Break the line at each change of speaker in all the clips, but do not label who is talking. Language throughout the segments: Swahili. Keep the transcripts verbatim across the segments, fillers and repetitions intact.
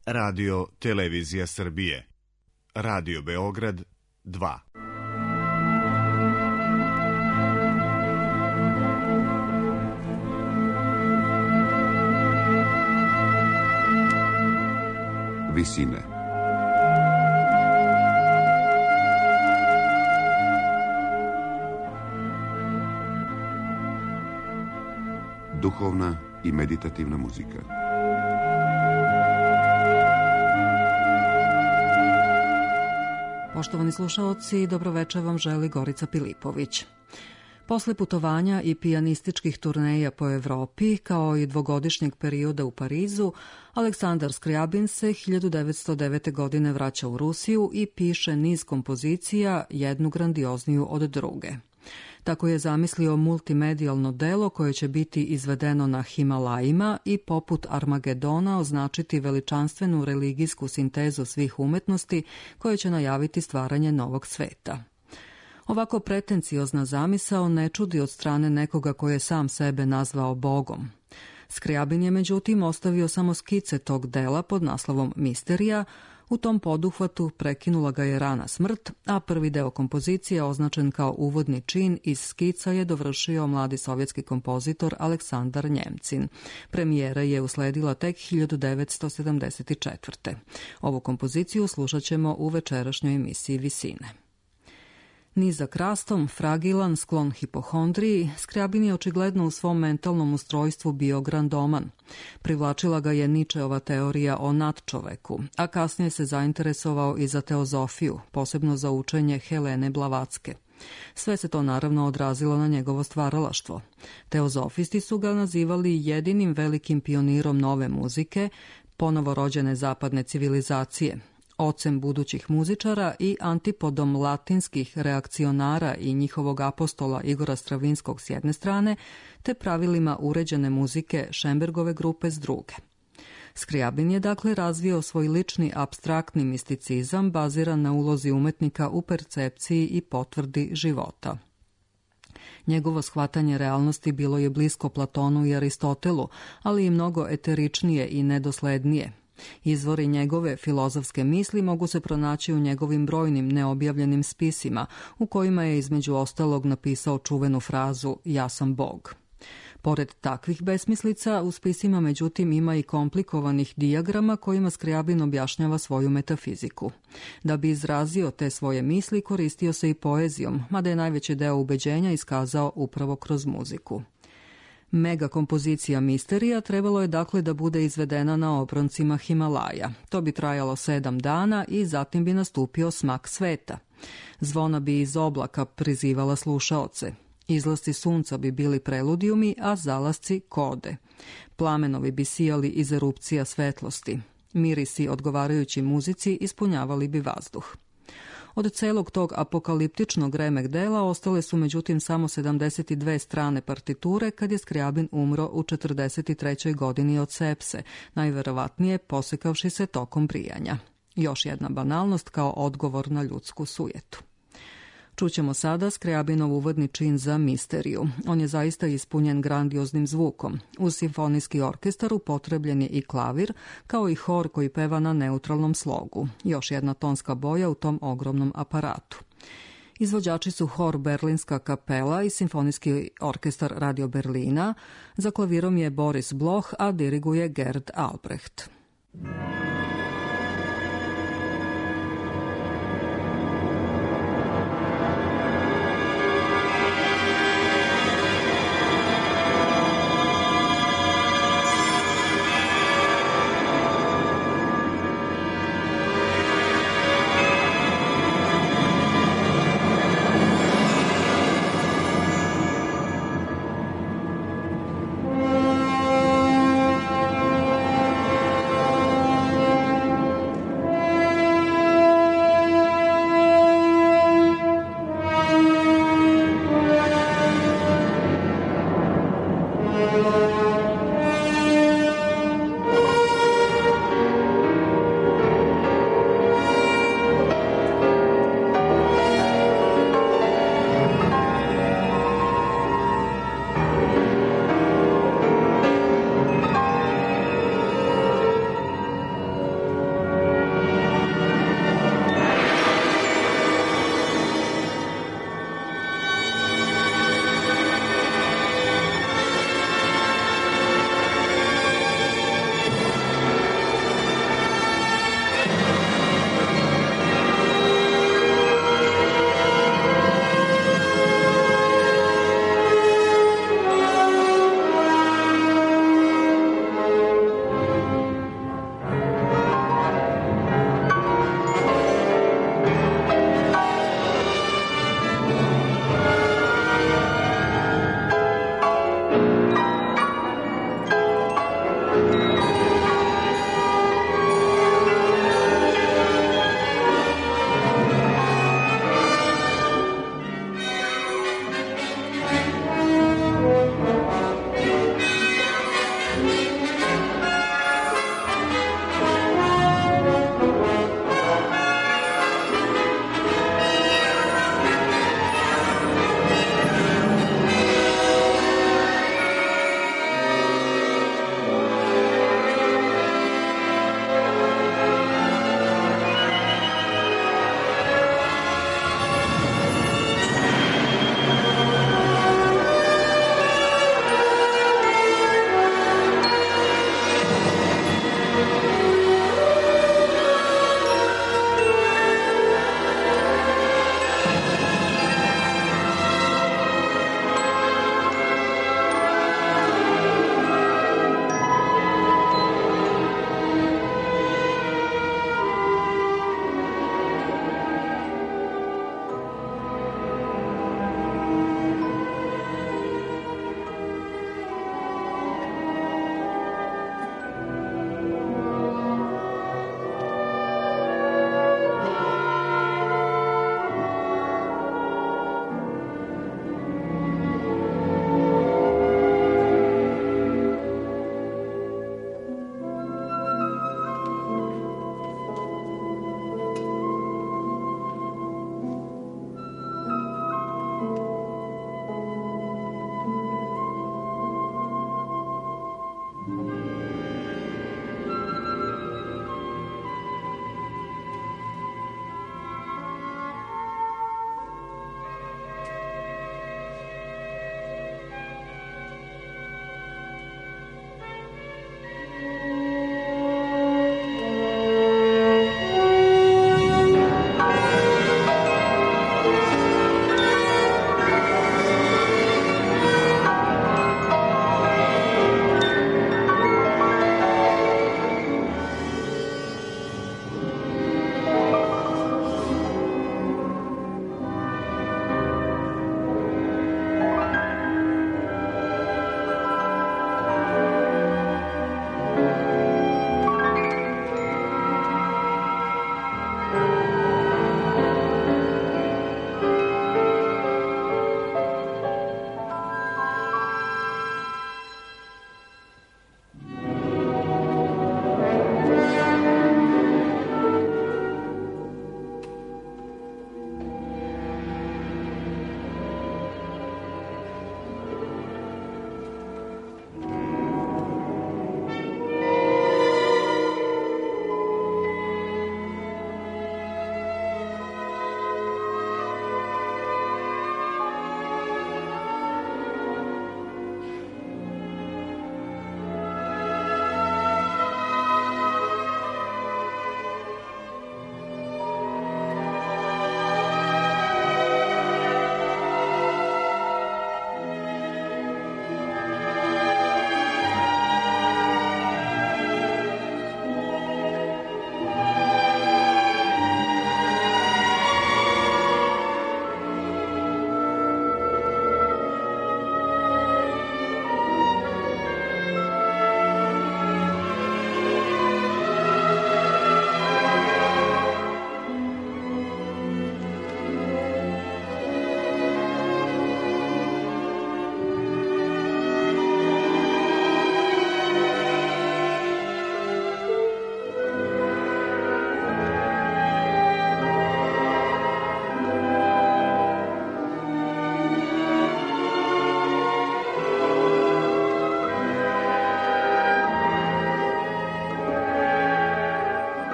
Radio Televizija Srbije. Radio Beograd dva.
Visine. Duhovna i meditativna muzika.
Poštovani slušaoci, dobroveče vam želi Gorica Pilipović. Posle putovanja i pijanističkih turneja po Evropi, kao i dvogodišnjeg perioda u Parizu, Aleksandar Skryabin se hiljadu devetsto devete. godine vraća u Rusiju i piše niz kompozicija, jednu grandiozniju od druge. Tako je zamislio multimedijalno delo koje će biti izvedeno na Himalajima i poput Armagedona označiti veličanstvenu religijsku sintezu svih umetnosti koje će najaviti stvaranje novog sveta. Ovako pretenciozna zamisao ne čudi od strane nekoga koji je sam sebe nazvao Bogom. Skryabin je međutim ostavio samo skice tog dela pod naslovom Misterija. U tom poduhvatu prekinula ga je rana smrt, a prvi deo kompozicije, označen kao uvodni čin iz skica, je dovršio mladi sovjetski kompozitor Aleksandar Njemcin. Premijera je usledila tek hiljadu devetsto sedamdeset četvrte. Ovu kompoziciju slušat ćemo u večerašnjoj emisiji Visine. Nizak rastom, fragilan, sklon hipohondriji, Skryabin je očigledno u svom mentalnom ustrojstvu bio grandoman. Privlačila ga je Ničeova teorija o nadčoveku, a kasnije se zainteresovao i za teozofiju, posebno za učenje Helene Blavatske. Sve se to naravno odrazilo na njegovo stvaralaštvo. Teozofisti su ga nazivali jedinim velikim pionirom nove muzike, ponovo rođene zapadne civilizacije, ocem budućih muzičara i antipodom latinskih reakcionara i njihovog apostola Igora Stravinskog s jedne strane, te pravilima uređene muzike Šembergove grupe s druge. Skryabin je dakle razvio svoj lični apstraktni misticizam baziran na ulozi umetnika u percepciji i potvrdi života. Njegovo shvatanje realnosti bilo je blisko Platonu i Aristotelu, ali i mnogo eteričnije i nedoslednije. Izvori njegove filozofske misli mogu se pronaći u njegovim brojnim neobjavljenim spisima, u kojima je između ostalog napisao čuvenu frazu "Ja sam Bog". Pored takvih besmislica, u spisima međutim ima i komplikovanih dijagrama kojima Skryabin objašnjava svoju metafiziku. Da bi izrazio te svoje misli, koristio se i poezijom, mada je najveći deo ubeđenja iskazao upravo kroz muziku. Mega kompozicija Misterija trebalo je dakle da bude izvedena na obroncima Himalaja. To bi trajalo sedam dana i zatim bi nastupio smak sveta. Zvona bi iz oblaka prizivala slušaoce. Izlasci sunca bi bili preludijumi, a zalasci kode. Plamenovi bi sijali iz erupcija svetlosti. Mirisi odgovarajući muzici ispunjavali bi vazduh. Od celog tog apokaliptičnog remek dela ostale su međutim samo sedamdeset dve strane partiture kad je Skryabin umro u četrdeset trećoj godini od sepse, najverovatnije posekavši se tokom brijanja. Još jedna banalnost kao odgovor na ljudsku sujetu. Čućemo sada Skryabinov uvodni čin za Misteriju. On je zaista ispunjen grandioznim zvukom. Uz simfonijski orkestar upotrebljen je i klavir, kao i hor koji peva na neutralnom slogu. Još jedna tonska boja u tom ogromnom aparatu. Izvođači su hor Berlinska kapela i simfonijski orkestar Radio Berlina. Za klavirom je Boris Bloch, a diriguje Gerd Albrecht.
Thank you.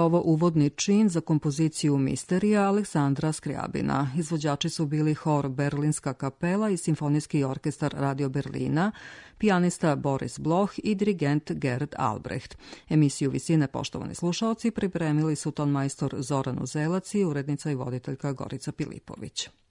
ovo uvodni čin za kompoziciju Misterija Aleksandra Skrijabina. Izvođači su bili hor Berlinska kapela i Simfonijski orkestar Radio Berlina, pijanista Boris Bloch i dirigent Gerd Albrecht. Emisiju Visine, poštovani slušaoci, pripremili su tonmajstor Zoran Uzelac i urednica i voditeljka Gorica Pilipović.